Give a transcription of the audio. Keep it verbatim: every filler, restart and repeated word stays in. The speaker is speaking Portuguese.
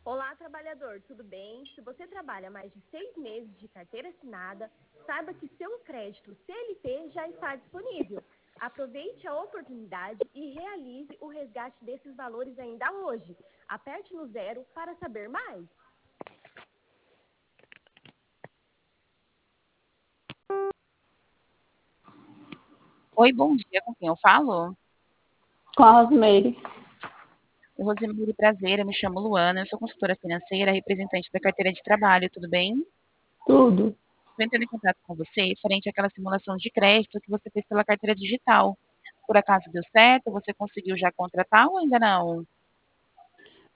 Olá, trabalhador, tudo bem? Se você trabalha mais de seis meses de carteira assinada, saiba que seu crédito C L T já está disponível. Aproveite a oportunidade e realize o resgate desses valores ainda hoje. Aperte no zero para saber mais. Oi, bom dia, com quem eu falo? Com a Rosemary. Oi, Rosemary, prazer, eu me chamo Luana, eu sou consultora financeira, representante da carteira de trabalho, tudo bem? Tudo. Estou entrando em contato com você frente àquela simulação de crédito que você fez pela carteira digital. Por acaso deu certo? Você conseguiu já contratar ou ainda não?